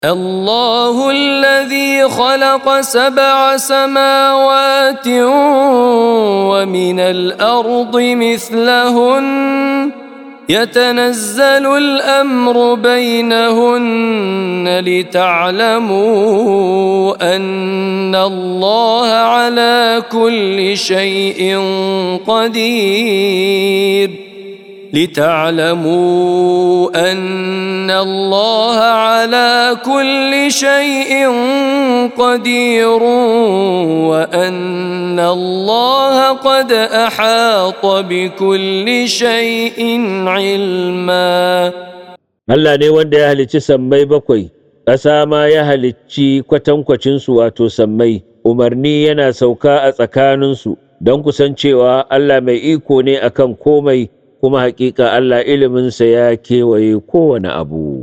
الله الذي خلق 7 سماوات ومن الأرض مثلهن يتنزل الأمر بينهن لتعلموا أن الله على كل شيء قدير وأن الله قد أحاط بكل شيء علما. Allah ne wanda ya halicci sammai bakwai, ƙasa ma ya halicci kwatankwacinsu wato sammai, umarni yana sauka a tsakaninsu don kusancewa Allah mai iko ne akan komai, kuma haƙiƙa Allah iliminsa ya kewaye kowane abu.